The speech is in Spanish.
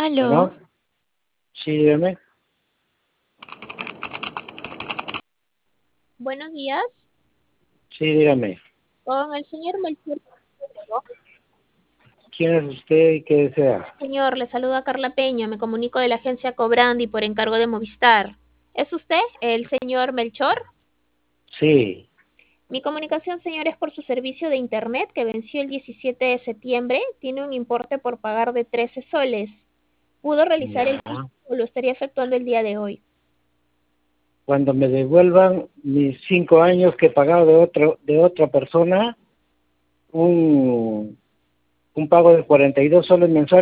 Aló, Bueno, sí, dígame. buenos días. Sí, dígame. Con el señor Melchor. ¿Quién es usted y qué desea? Señor, le saluda Carla Peña. Me comunico de la agencia Cobrandi por encargo de Movistar. ¿Es usted el señor Melchor? Sí. Mi comunicación, señor, es por su servicio de Internet que venció el 17 de septiembre. Tiene un importe por pagar de 13 soles. ¿Pudo realizar Ya. el pago o lo estaría efectuando el día de hoy? Cuando me devuelvan mis 5 años que he pagado de otra persona, un, un pago de 42 soles mensuales.